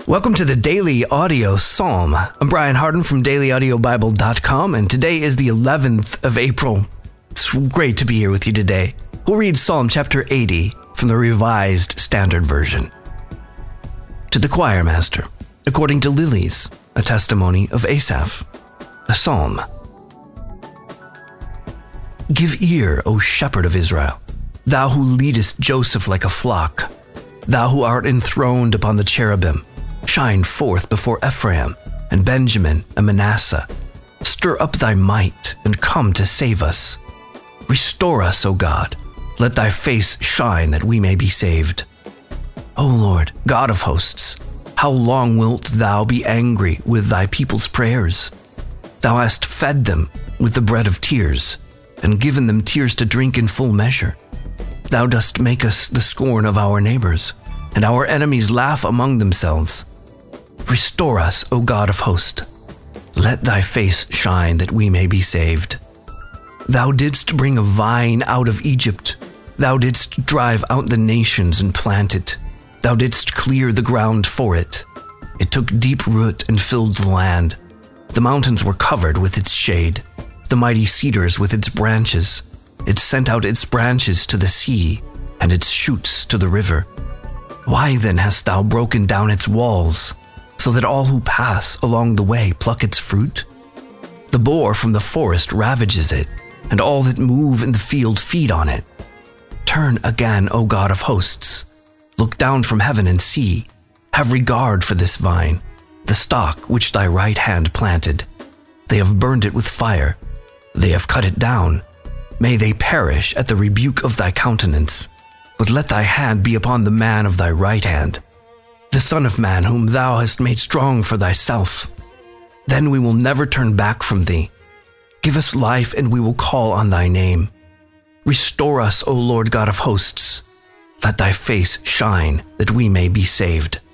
Welcome to the Daily Audio Psalm. I'm Brian Hardin from dailyaudiobible.com, and today is the 11th of April. It's great to be here with you today. We'll read Psalm chapter 80 from the Revised Standard Version. To the choir master, according to Lilies, a testimony of Asaph, a psalm. Give ear, O shepherd of Israel, thou who leadest Joseph like a flock, thou who art enthroned upon the cherubim. Shine forth before Ephraim and Benjamin and Manasseh. Stir up thy might and come to save us. Restore us, O God. Let thy face shine that we may be saved. O Lord, God of hosts, how long wilt thou be angry with thy people's prayers? Thou hast fed them with the bread of tears and given them tears to drink in full measure. Thou dost make us the scorn of our neighbors, and our enemies laugh among themselves. Restore us, O God of hosts. Let thy face shine that we may be saved. Thou didst bring a vine out of Egypt. Thou didst drive out the nations and plant it. Thou didst clear the ground for it. It took deep root and filled the land. The mountains were covered with its shade, the mighty cedars with its branches. It sent out its branches to the sea and its shoots to the river. Why then hast thou broken down its walls, so that all who pass along the way pluck its fruit? The boar from the forest ravages it, and all that move in the field feed on it. Turn again, O God of hosts. Look down from heaven and see. Have regard for this vine, the stock which thy right hand planted. They have burned it with fire. They have cut it down. May they perish at the rebuke of thy countenance. But let thy hand be upon the man of thy right hand, the Son of Man whom thou hast made strong for thyself. Then we will never turn back from thee. Give us life, and we will call on thy name. Restore us, O Lord God of hosts. Let thy face shine, that we may be saved.